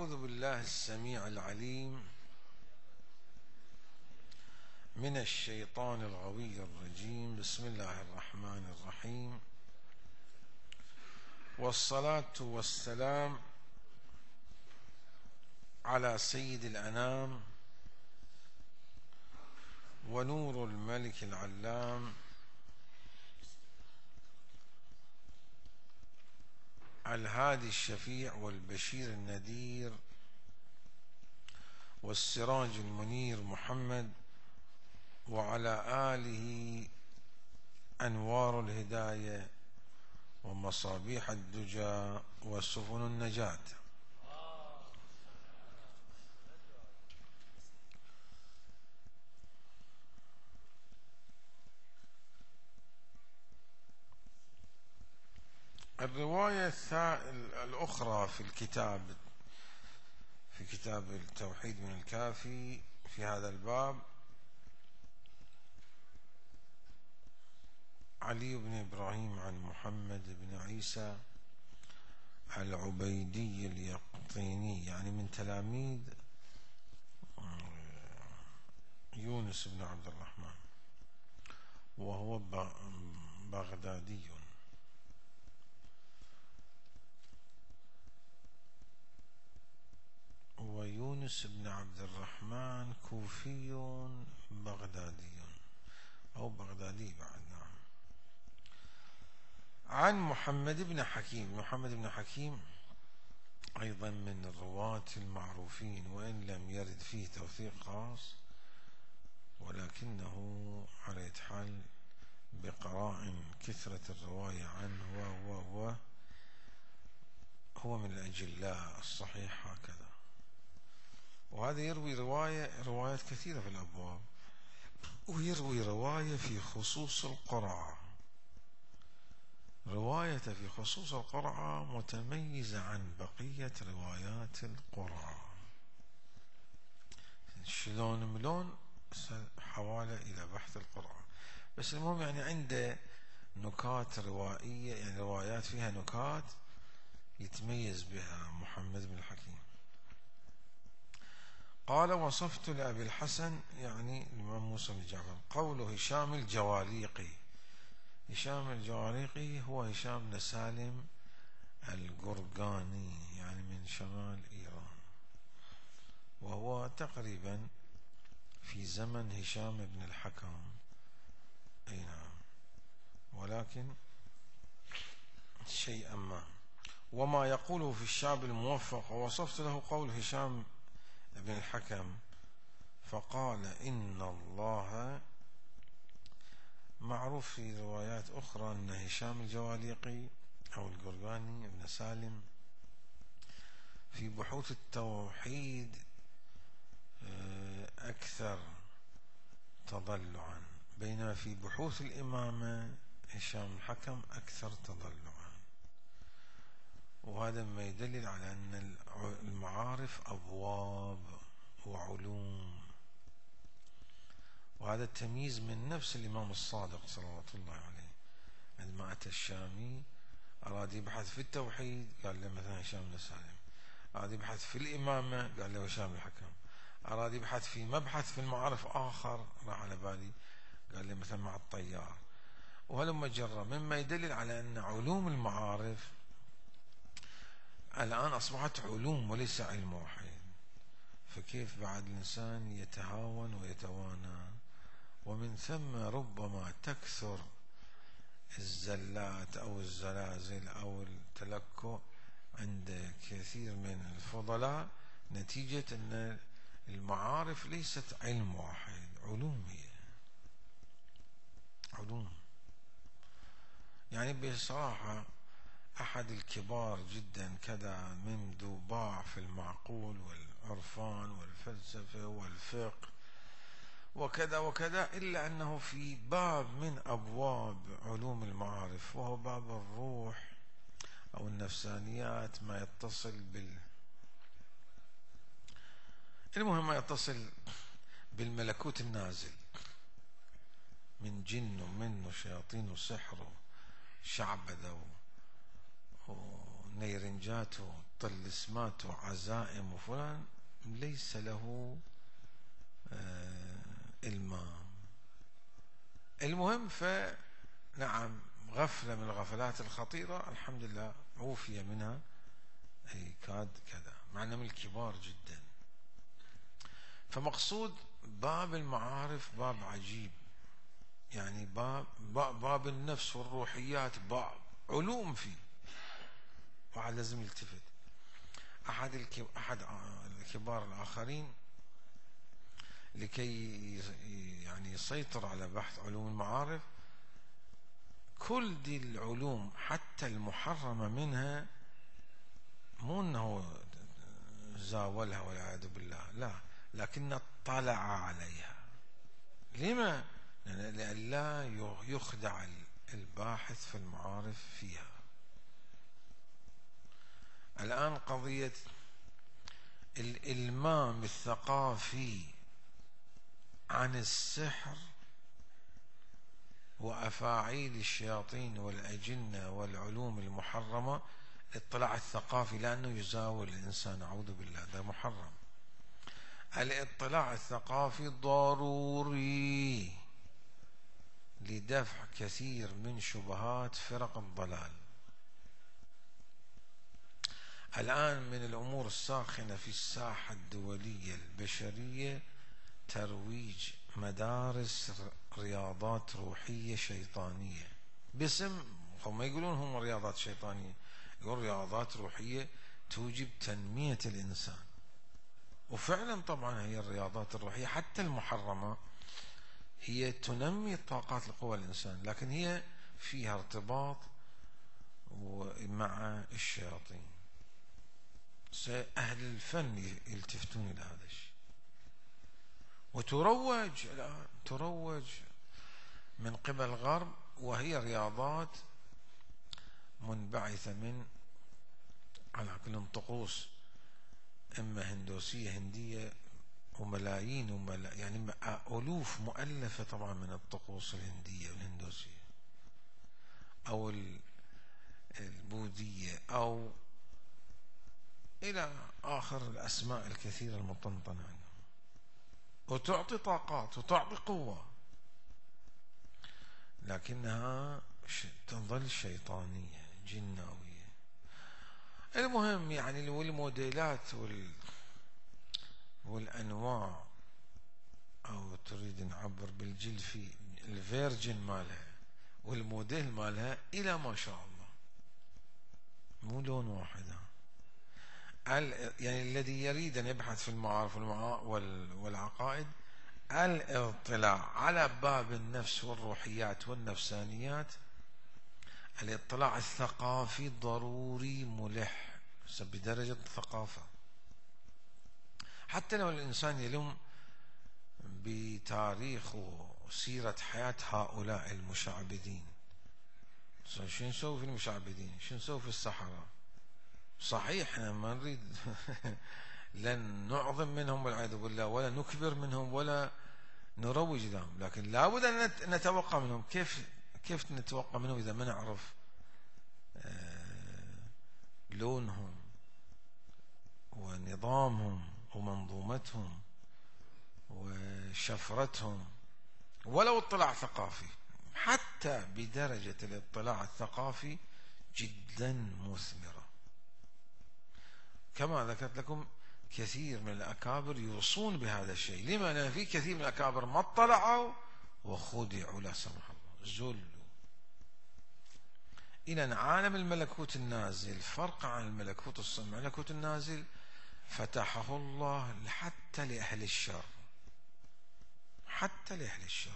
أعوذ بالله السميع العليم من الشيطان الغوي الرجيم. بسم الله الرحمن الرحيم، والصلاة والسلام على سيد الأنام ونور الملك العلام الهادي الشفيع والبشير النذير والسراج المنير محمد، وعلى آله أنوار الهداية ومصابيح الدجى وسفن النجاة. الرواية الأخرى في كتاب التوحيد من الكافي في هذا الباب علي بن إبراهيم عن محمد بن عيسى العبيدي اليقطيني، يعني من تلاميذ يونس بن عبد الرحمن، وهو بغدادي. ويونس بن عبد الرحمن كوفي بغدادي أو بغدادي بعد. نعم. عن محمد بن حكيم. محمد بن حكيم أيضا من الرواة المعروفين، وإن لم يرد فيه توثيق خاص، ولكنه على حال بقراء كثرة الرواية عنه، هو من الأجلاء الصحيح هكذا. وهذا يروي روايات كثيرة في الأبواب، ويروي رواية في خصوص القرعة. رواية في خصوص القرعة متميزة عن بقية روايات القرعة. شلون ملون حوالة إلى بحث القرعة، بس المهم يعني عنده نكات روائية، يعني روايات فيها نكات يتميز بها محمد بن الحكيم. قال: وصفت لأبي الحسن، يعني الإمام موسى بن جعفر، قول هشام الجواليقي. هشام الجواليقي هو هشام بن سالم القرقاني، يعني من شمال إيران، وهو تقريبا في زمن هشام بن الحكم. أي نعم، ولكن شيئا ما. وما يقوله في الشعب الموفق. ووصفت له قول هشام بن الحكم فقال: إن الله، معروف في روايات أخرى أن هشام الجواليقي أو القرقاني بن سالم في بحوث التوحيد أكثر تضلعا، بينما في بحوث الإمامة هشام الحكم أكثر تضلعا. وهذا ما يدلل على أن المعارف أبواب وعلوم، وهذا التمييز من نفس الإمام الصادق صلوات الله عليه. عندما أتى الشامي أراد يبحث في التوحيد قال له مثلا هشام بن سالم، أراد يبحث في الإمامة قال له هشام الحكم، أراد يبحث في مبحث في المعارف آخر راح على بالي قال له مثلا مع الطيار، وهلما جرى، مما يدلل على أن علوم المعارف الآن أصبحت علوم وليس علم واحد. فكيف بعد الإنسان يتهاون ويتوانى؟ ومن ثم ربما تكثر الزلات أو الزلازل أو التلكؤ عند كثير من الفضلاء، نتيجة أن المعارف ليست علم واحد، علوم، هي علوم. يعني بصراحة أحد الكبار جدا كذا منذ باع في المعقول والعرفان والفلسفة والفقه وكذا وكذا، إلا أنه في باب من أبواب علوم المعارف، وهو باب الروح أو النفسانيات، ما يتصل المهم ما يتصل بالملكوت النازل من جن ومن وشياطين وسحر وشعبذة ونيرنجات الطلسمات وعزائم وفلان ليس له إلمام. المهم، فنعم غفلة من الغفلات الخطيرة الحمد لله عوفي منها، أي كاد كذا، مع أنه من الكبار جدا. فمقصود باب المعارف باب عجيب، يعني باب النفس والروحيات باب علوم فيه، واحد لازم يلتفت. أحد الكبار الآخرين لكي يعني يسيطر على بحث علوم المعارف، كل دي العلوم حتى المحرمة منها مو أنه زاولها والعياذ بالله، لا، لكن اطلع عليها. لما؟ لأن لا يخدع الباحث في المعارف فيها. الآن قضية الإلمام الثقافي عن السحر وأفاعيل الشياطين والأجنة والعلوم المحرمة، الاطلاع الثقافي، لأنه يزاول الإنسان، أعوذ بالله، ده محرم. الاطلاع الثقافي ضروري لدفع كثير من شبهات فرق الضلال. الآن من الأمور الساخنة في الساحة الدولية البشرية ترويج مدارس رياضات روحية شيطانية باسم، هم يقولون هم رياضات شيطانية، يقول رياضات روحية توجب تنمية الإنسان. وفعلا طبعا هي الرياضات الروحية حتى المحرمة هي تنمي طاقات القوى الإنسان، لكن هي فيها ارتباط مع الشياطين. أهل الفن يلتفتون إلى هذا الشيء، وتروج الآن، تروج من قبل الغرب، وهي رياضات منبعثة من على كل طقوس، إما هندوسية هندية، وملايين يعني ألوف مؤلفة طبعا من الطقوس الهندية والهندوسية أو البوذية أو إلى آخر الأسماء الكثيرة المطنطنة عنها، وتعطي طاقات وتعطي قوة، لكنها تظل شيطانية جناوية. المهم يعني والموديلات والأنواع، أو تريد نعبر بالجلفي، الفيرجن مالها والموديل مالها إلى ما شاء الله، مو لون واحد. يعني الذي يريد أن يبحث في المعارف والعقائد، الاطلاع على باب النفس والروحيات والنفسانيات، الاطلاع الثقافي ضروري ملح بدرجة الثقافة. حتى لو الإنسان يلم بتاريخ وسيرة حياة هؤلاء المشعبذين، شو نسوي في المشعبذين؟ شو نسوي في السحرة؟ صحيح احنا ما نريد لن نعظم منهم والعياذ بالله، ولا نكبر منهم، ولا نروج لهم، لكن لابد ان نتوقع منهم. كيف نتوقع منهم اذا ما نعرف لونهم ونظامهم ومنظومتهم وشفرتهم؟ ولو اطلاع ثقافي، حتى بدرجة الاطلاع الثقافي جدا مثمرة. كما ذكرت لكم كثير من الأكابر يوصون بهذا الشيء. لما؟ لأن في كثير من الأكابر ما اطلعوا وخدعوا لا سمح الله، زلوا. إذن عالم الملكوت النازل فرق عن الملكوت الصنع. الملكوت النازل فتحه الله حتى لأهل الشر، حتى لأهل الشر،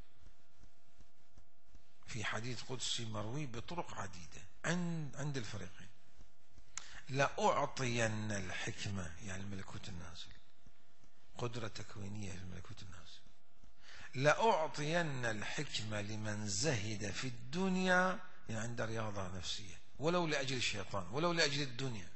في حديث قدسي مروي بطرق عديدة عند الفريقين: لأعطين الحكمة، يعني الملكوت النازل، قدرة تكوينية في الملكوت النازل، لأعطين الحكمة لمن زهد في الدنيا، يعني عند رياضة نفسية، ولو لأجل الشيطان، ولو لأجل الدنيا.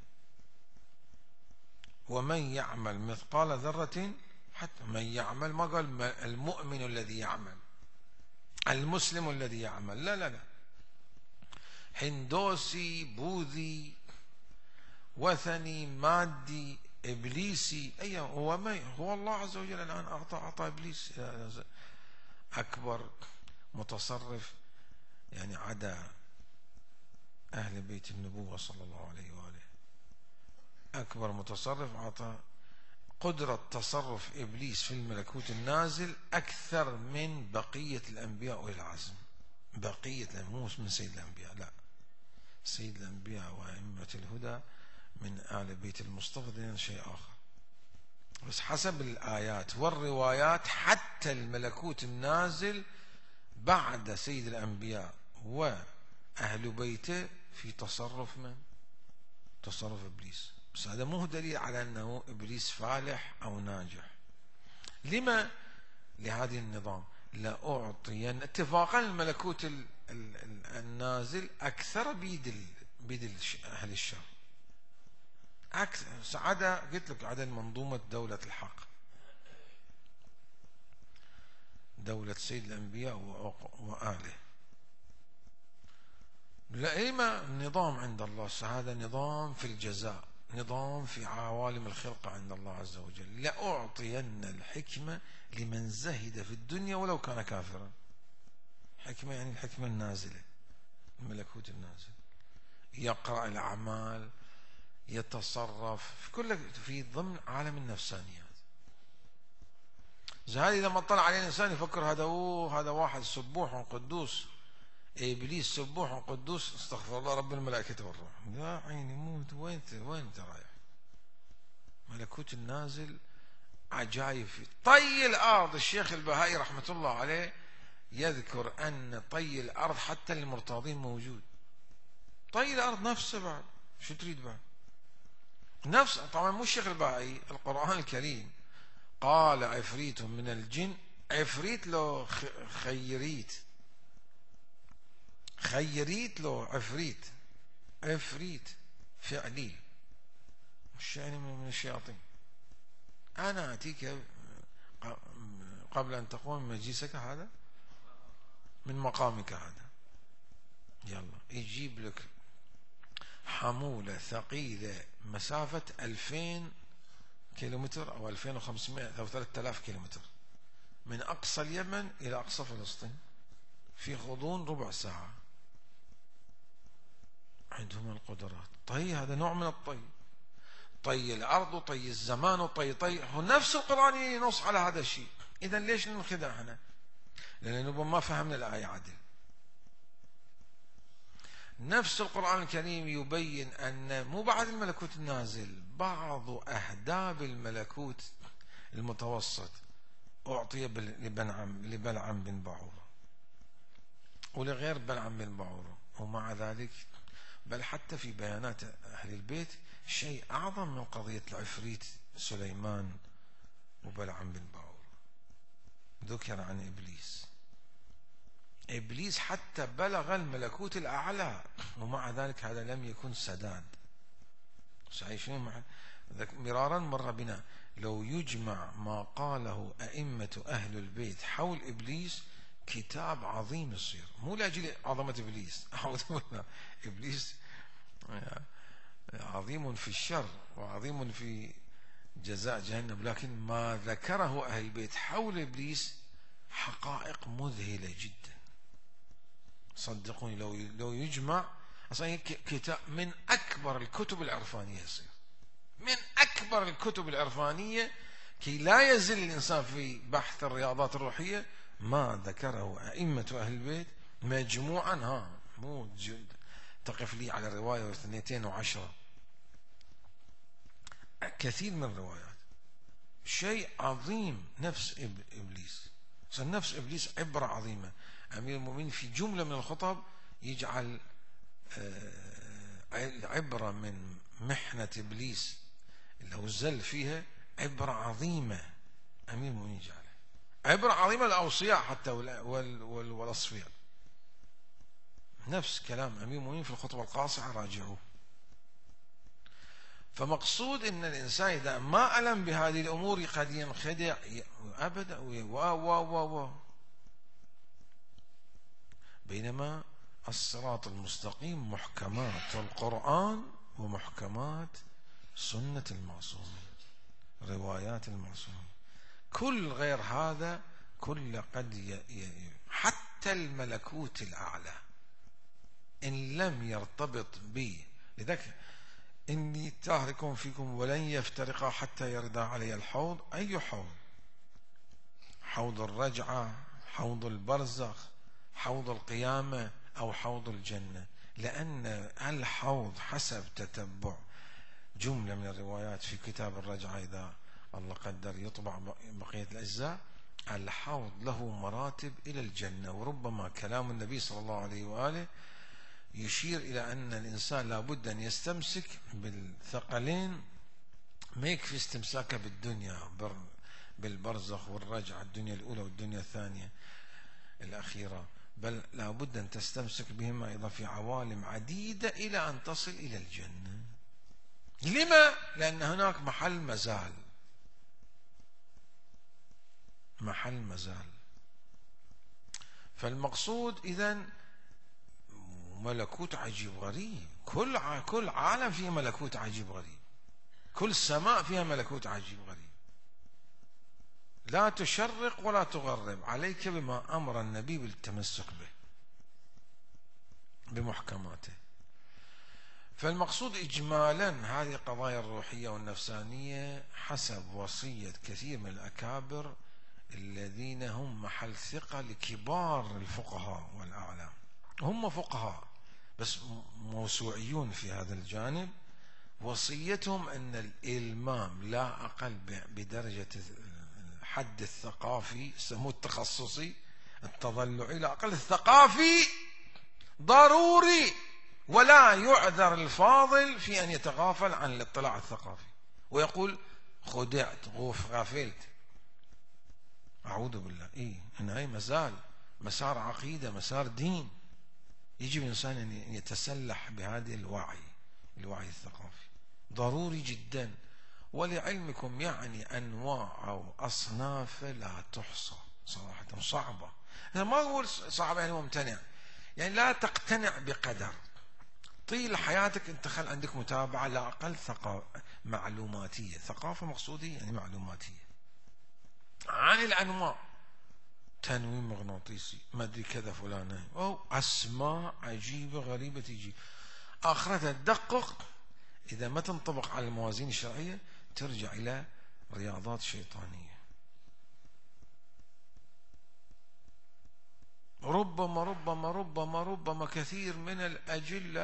ومن يعمل مثقال ذرة، حتى من يعمل، ما قال المؤمن الذي يعمل، المسلم الذي يعمل، لا لا لا، هندوسي بوذي وثني مادي إبليسي. أي هو الله عز وجل الآن أعطى إبليس أكبر متصرف، يعني عدا أهل بيت النبوة صلى الله عليه وآله، أكبر متصرف أعطى قدرة تصرف إبليس في الملكوت النازل أكثر من بقية الأنبياء والعزم. بقية مو من سيد الأنبياء، لا، سيد الأنبياء وأئمة الهدى من آل بيت المصطفى ده شيء آخر. بس حسب الآيات والروايات حتى الملكوت النازل بعد سيد الأنبياء وأهل بيته في تصرف من؟ تصرف إبليس. بس هذا مو دليل على أنه إبليس فالح أو ناجح. لما؟ لهذه النظام لأعطين اتفاقا الملكوت النازل أكثر بيد أهل الشر، أكثر عدا، قلت لك، عدا منظومة دولة الحق، دولة سيد الأنبياء وآله. لإما نظام عند الله، هذا نظام في الجزاء، نظام في عوالم الخلقة عند الله عز وجل. لأعطين الحكمة لمن زهد في الدنيا ولو كان كافرا. حكمة يعني الحكمة النازلة، الملكوت النازل، يقرأ الأعمال، يتصرف في كل في ضمن عالم النفسانيات. هذا إذا ما طلع عليه الإنسان يفكر هذا واحد سبوح قدوس، إبليس سبوح قدوس، استغفر الله رب الملائكة والروح. يا عيني موت، وين انت رايح؟ ملكوت النازل عجائب. في طي الأرض الشيخ البهائي رحمة الله عليه يذكر أن طي الأرض حتى المرتاضين موجود. طي الأرض نفسه بعد، شو تريد بعد؟ نفس، طبعا مو الشيخ البهائي، القرآن الكريم قال عفريت من الجن، عفريت لو خيريت لو عفريت فعلي، مش يعني من الشياطين. أنا أتيك قبل أن تقوم من مجلسك هذا، من مقامك هذا، يلا يجيب لك حمولة ثقيلة مسافة 2000 كيلومتر أو 2500 أو 3000 كيلومتر من أقصى اليمن إلى أقصى فلسطين في غضون ربع ساعة. عندهم القدرات. طي هذا نوع من الطي، طي الأرض وطي الزمان وطي هو نفس القرآن ينص على هذا الشيء. إذن ليش ننخدع احنا؟ لأنه ما فهمنا الآية عدل. نفس القرآن الكريم يبين أن مو بعد الملكوت النازل، بعض أهداب الملكوت المتوسط أعطي لبلعم بن بعورة ولغير بلعم بن بعورة. ومع ذلك بل حتى في بيانات أهل البيت شيء أعظم من قضية العفريت سليمان وبلعم بن بعورة ذكر عن إبليس حتى بلغ الملكوت الأعلى، ومع ذلك هذا لم يكن سداد. مرارا مر بنا لو يجمع ما قاله أئمة أهل البيت حول إبليس كتاب عظيم يصير، مو لأجل عظمة إبليس، إبليس عظيم في الشر وعظيم في جزاء جهنم، لكن ما ذكره أهل البيت حول إبليس حقائق مذهلة جدا. صدقوني لو يجمع أصلا كتاب من أكبر الكتب العرفانية، يصير من أكبر الكتب العرفانية، كي لا يزل الإنسان في بحث الرياضات الروحية ما ذكره أئمة أهل البيت مجموعا. مو تقف لي على رواية واثنتين وعشرة، كثير من الروايات، شيء عظيم. نفس إبليس، نفس إبليس عبرة عظيمة. أمير المؤمنين في جملة من الخطب يجعل عبرة من محنة إبليس اللي هو الزل فيها عبرة عظيمة. أمير المؤمنين يجعلها عبرة عظيمة للأوصياء حتى والأصفياء. نفس كلام أمير المؤمنين في الخطبة القاصعة، راجعوه. فمقصود ان الانسان اذا ما ألم بهذه الامور قد ينخدع ابدا بينما الصراط المستقيم محكمات القرآن ومحكمات سنة المعصومين، روايات المعصومين. كل غير هذا كل قد حتى الملكوت الأعلى إن لم يرتبط به. لذلك إني تارك فيكم ولن يفترقا حتى يردا علي الحوض. أي حوض؟ حوض الرجعة، حوض البرزخ، حوض القيامة، أو حوض الجنة؟ لأن الحوض حسب تتبع جملة من الروايات في كتاب الرجعة، إذا الله قدر يطبع بقية الأجزاء، الحوض له مراتب إلى الجنة. وربما كلام النبي صلى الله عليه وآله يشير إلى أن الإنسان لابد أن يستمسك بالثقلين، ما يكفي استمساكه بالدنيا بالبرزخ والرجعة، الدنيا الأولى والدنيا الثانية الأخيرة، بل لابد أن تستمسك بهما أيضا في عوالم عديدة إلى أن تصل إلى الجنة. لما؟ لأن هناك محل مزال، محل مزال. فالمقصود إذن ملكوت عجيب غريب، كل عالم فيه ملكوت عجيب غريب، كل سماء فيها ملكوت عجيب غريب. لا تشرق ولا تغرب، عليك بما أمر النبي بالتمسك به بمحكماته. فالمقصود إجمالا هذه القضايا الروحية والنفسانية حسب وصية كثير من الأكابر الذين هم محل ثقة لكبار الفقهاء والأعلام. هم فقهاء بس موسوعيون في هذا الجانب. وصيتهم أن الإلمام لا أقل بدرجة الحد الثقافي، يسموه التخصصي التضلعي، لا أقل الثقافي ضروري، ولا يعذر الفاضل في أن يتغافل عن الاطلاع الثقافي ويقول خدعت غفلت. أعوذ بالله. إن هاي مازال مسار عقيدة، مسار دين. يجب الإنسان أن يتسلح بهذه الوعي الثقافي ضروري جدا. ولعلمكم يعني أنواع أو أصناف لا تحصى صراحة، صعبة. أنا ما أقول صعبة يعني ممتنع، يعني لا تقتنع بقدر. طيل حياتك أنت خل عندك متابعة لا أقل معلوماتية. ثقافة مقصودية يعني معلوماتية عن الأنواع، تنويم مغناطيسي، ما أدري كذا فلانة، أو أسماء عجيبة غريبة تيجي آخرتها تدقق. إذا ما تنطبق على الموازين الشرعية ترجع إلى رياضات شيطانية. ربما كثير من الأجلة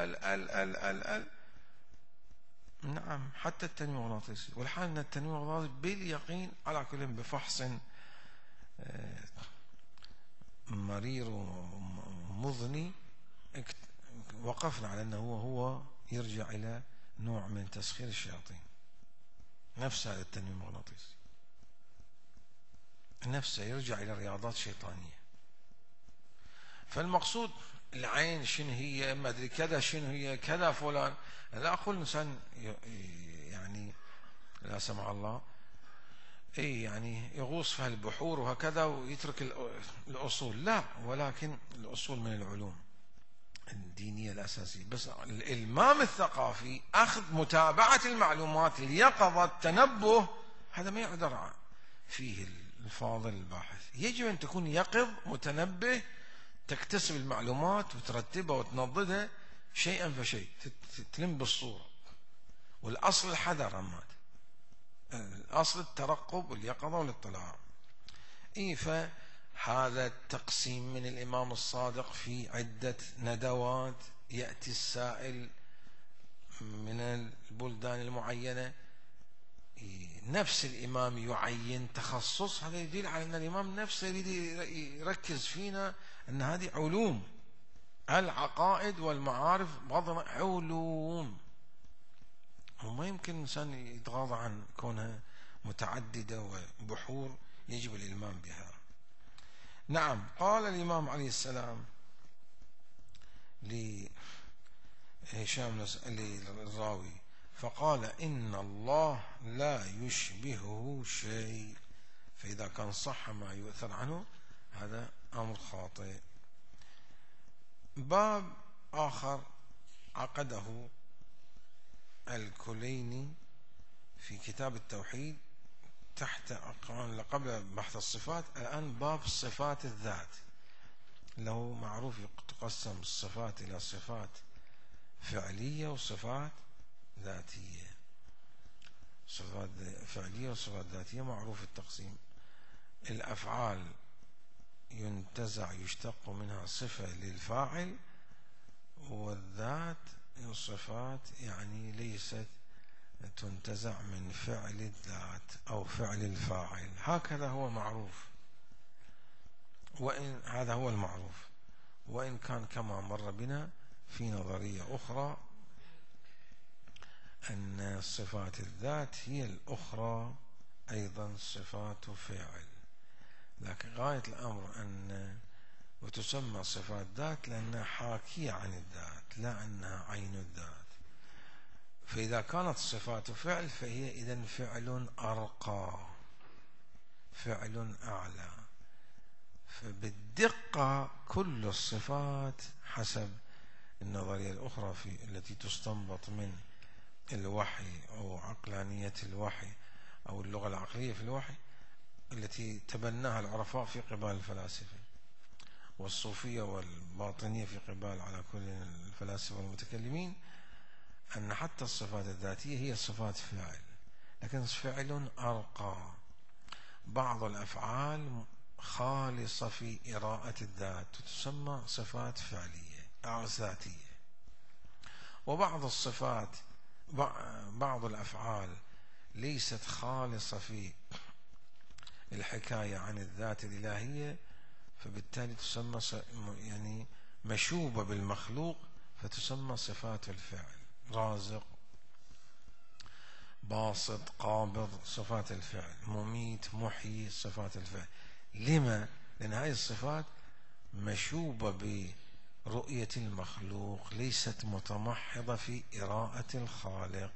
نعم حتى التنويم المغناطيسي. والحال أن التنويم المغناطيسي باليقين على كل بفحص مرير ومضني وقفنا على أنه هو يرجع إلى نوع من تسخير الشياطين. نفس هذا التنويم المغناطيسي نفسه يرجع إلى رياضات شيطانية. فالمقصود العين شنو هي، ما أدري كذا شنو هي كذا فلان. لا أقول إنسان يعني لا سمع الله يعني يغوص في البحور وهكذا ويترك الأصول، لا، ولكن الأصول من العلوم الدينية الأساسية. بس الإلمام الثقافي أخذ متابعة المعلومات، اليقظة، التنبه، هذا ما يعذر فيه الفاضل الباحث. يجب أن تكون يقظ متنبه، تكتسب المعلومات وترتبها وتنضدها شيئا فشيء، تلم بالصورة. والأصل الحذر، عماد الأصل الترقب واليقظة والاطلاع. فهذا التقسيم من الإمام الصادق في عدة ندوات. يأتي السائل من البلدان المعينة، نفس الإمام يعين تخصص، هذا يدل على أن الإمام نفسه يريد يركز فينا أن هذه علوم. العقائد والمعارف بعضها علوم، وما يمكن الإنسان يتغاضى عن كونها متعددة وبحور يجب الإلمام بها. نعم، قال الإمام عليه السلام لهشام الراوي فقال إن الله لا يشبهه شيء. فإذا كان صح ما يؤثر عنه هذا أمر خاطئ. باب آخر عقده الكليني في كتاب التوحيد تحت قبل بحث الصفات الآن باب صفات الذات، له معروف تقسم الصفات إلى صفات فعلية وصفات ذاتية. صفات فعلية وصفات ذاتية معروف التقسيم. الأفعال ينتزع يشتق منها صفة للفاعل، والذات صفات يعني ليست تنتزع من فعل الذات أو فعل الفاعل. هكذا هو معروف، وإن هذا هو المعروف، وإن كان كما مر بنا في نظرية أخرى أن صفات الذات هي الأخرى أيضا صفات فعل، لكن غاية الأمر أن وتسمى صفات ذات لأنها حاكية عن الذات لا أنها عين الذات. فإذا كانت صفات فعل فهي إذن فعل أرقى، فعل أعلى. فبالدقة كل الصفات حسب النظرية الأخرى التي تستنبط من الوحي أو عقلانية الوحي أو اللغة العقلية في الوحي التي تبناها العرفاء في قبال الفلاسفة، والصوفية والباطنية في قبال على كل الفلاسفة والمتكلمين، أن حتى الصفات الذاتية هي صفات فعل، لكن فعل أرقى. بعض الأفعال خالصة في إراءة الذات تسمى صفات فعلية أو ذاتية، وبعض الصفات بعض الأفعال ليست خالصة في الحكاية عن الذات الإلهية، فبالتالي تسمى يعني مشوبة بالمخلوق، فتسمى صفات الفعل. رازق، باسط، قابض، صفات الفعل. مميت، محيي، صفات الفعل. لما؟ لأن هذه الصفات مشوبة برؤية المخلوق، ليست متمحضة في إراءة الخالق.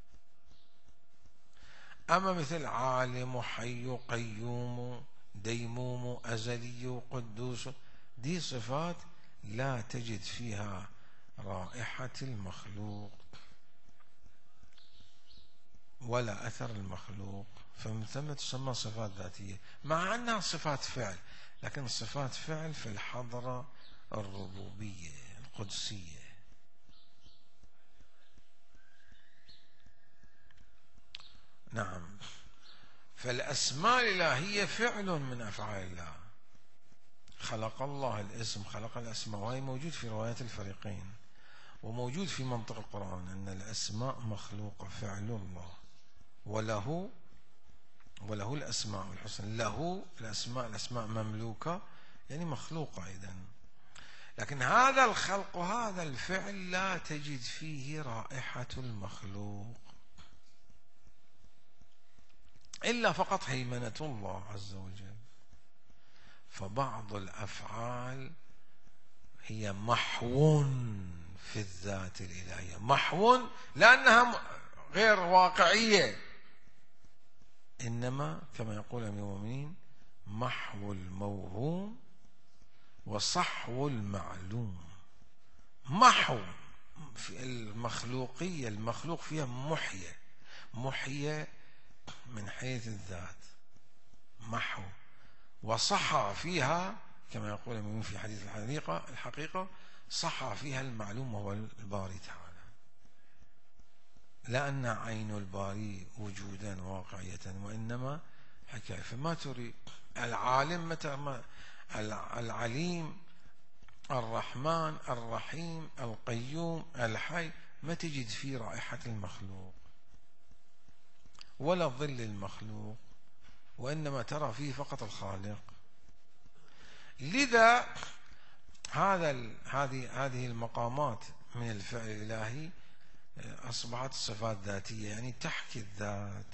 أما مثل عالم، حي، قيوم، ديموم، أزلي، قدوس، دي صفات لا تجد فيها رائحة المخلوق ولا أثر المخلوق، فمن ثم تسمى صفات ذاتية، مع أنها صفات فعل، لكن صفات فعل في الحضرة الربوبية القدسية. نعم. فالأسماء الإلهية فعل من أفعال الله. خلق الله الاسم، خلق الأسماء، وهي موجود في روايات الفريقين، وموجود في منطق القرآن أن الأسماء مخلوقة، فعل الله، وله الأسماء الحسنى. له الأسماء مملوكة يعني مخلوقة أيضا، لكن هذا الخلق وهذا الفعل لا تجد فيه رائحة المخلوق، إلا فقط هيمنة الله عز وجل. فبعض الأفعال هي محو في الذات الإلهية، محو لأنها غير واقعية، إنما كما يقول أمير المؤمنين محو الموهوم وصحو المعلوم. محو في المخلوقية، المخلوق فيها محية من حيث الذات، محو، وصحى فيها كما يقول المؤمن في حديث الحقيقة صحى فيها المعلوم وهو الباري تعالى، لا أن عين الباري وجودا واقعية، وإنما حكاية. فما تريد العالم متى العليم، الرحمن، الرحيم، القيوم، الحي، ما تجد فيه رائحة المخلوق ولا ظل المخلوق، وإنما ترى فيه فقط الخالق. لذا هذه المقامات من الفعل الإلهي أصبحت صفات ذاتية، يعني تحكي الذات.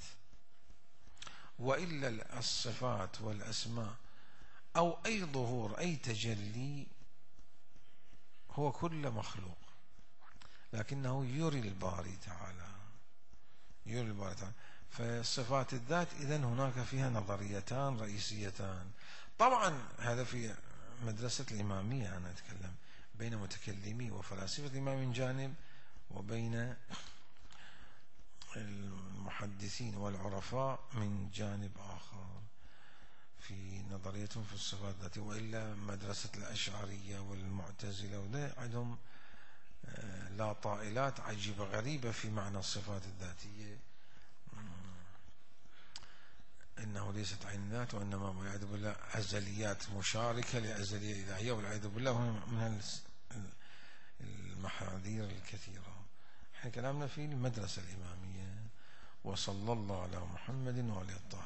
وإلا الصفات والأسماء أو أي ظهور أي تجلي هو كل مخلوق، لكنه يري الباري تعالى، يري الباري تعالى. فصفات الذات إذن هناك فيها نظريتان رئيسيتان. طبعا هذا في مدرسة الإمامية، أنا أتكلم بين متكلمي وفلاسفة الإمام من جانب، وبين المحدثين والعرفاء من جانب آخر في نظريتهم في الصفات الذاتية، وإلا مدرسة الأشعرية والمعتزلة وده عندهم لا طائلات عجيبة غريبة في معنى الصفات الذاتية، إنه ليست عين الذات وإنما والعياذ بالله أزليات مشاركة لأزلية الإلهية، والعياذ بالله من المحاذير الكثيرة. احنا كلامنا في المدرسة الإمامية. وصلى الله على محمد وعلى الطاهرين.